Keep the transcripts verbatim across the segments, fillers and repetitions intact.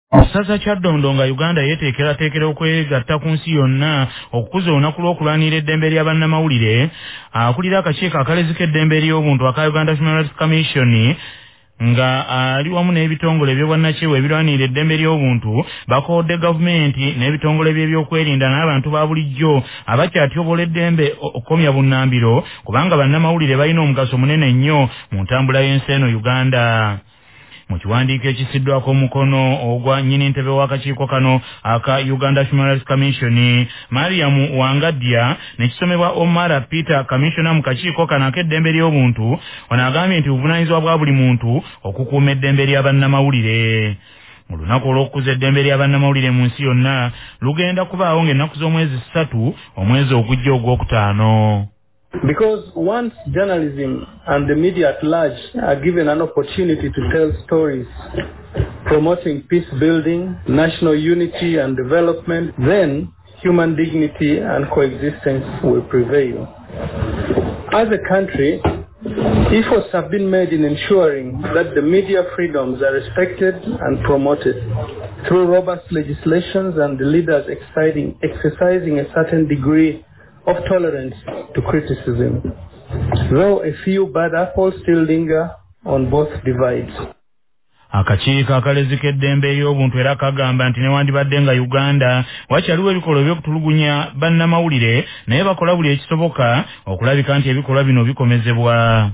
Sasa Kyaddondo nga Uganda yeteekerateekera okwegatta ku nsi yonna okukuza olunaku lw'okulwanira eddembe lya bannamawulire. Akulira akakiiko akalezika eddembe ly'obuntu aka Uganda Human Rights Commission nga ali wamu n'ebitongole eby'obwannakyewa ebirwanira eddembe ly'obuntu bakoodde gavumenti n'ebitongole by'ebyokwerinda n'abantu ba bulijjo abakyatyobola eddembe okukomya bunnambiro kubanga bannamawulire balina omugaso munene nnyo mu ntambula y'ensi eno Uganda. Mu kiwandiiko ekisiddwako omukono ogwa nnyini ntebe w'akakiiko kano aka Uganda Human Rights Commission Mariam Wangadya nekisomebwa Omara Peter Commissioner mu kakiiko kano ak'eddembe ly'obuntu ono agambye nti buvunaanyizibwa bwa buli muntu okukuuma eddembe lya bannamawulire. Mu lunaku olw'okukuza eddembe lya bannamawulire mu nsi yonna lugenda kubaawo ng'ennaku z'omwezi ssatu omwezi ogujja ogwokutaano. Because once journalism and the media at large are given an opportunity to tell stories promoting peace building, national unity and development, then human dignity and coexistence will prevail. As a country, efforts have been made in ensuring that the media freedoms are respected and promoted through robust legislations and the leaders exciting, exercising a certain degree of tolerance to criticism, though a few bad apples still linger on both divides. Akakiiko akalezika eddembe ery'obuntu era kagamba nti newandibadde nga Uganda wakyaliwo ebikolwa by'okutulugunya bannamawulire naye bakola buli ekisoboka okulabika nti ebikolwa bino bikomezebwa.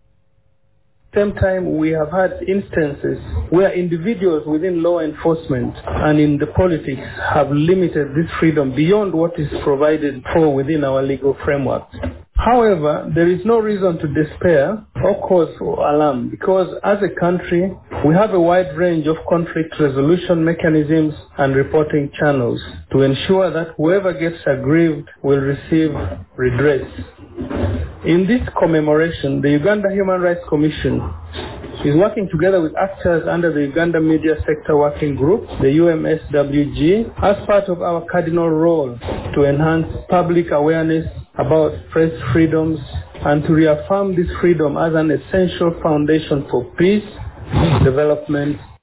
Same time, we have had instances where individuals within law enforcement and in the politics have limited this freedom beyond what is provided for within our legal framework. However, there is no reason to despair or cause for alarm because as a country, we have a wide range of conflict resolution mechanisms and reporting channels to ensure that whoever gets aggrieved will receive redress. In this commemoration, the Uganda Human Rights Commission is working together with actors under the Uganda Media Sector Working Group, the U M S W G, as part of our cardinal role to enhance public awareness about press freedoms and to reaffirm this freedom as an essential foundation for peace, development,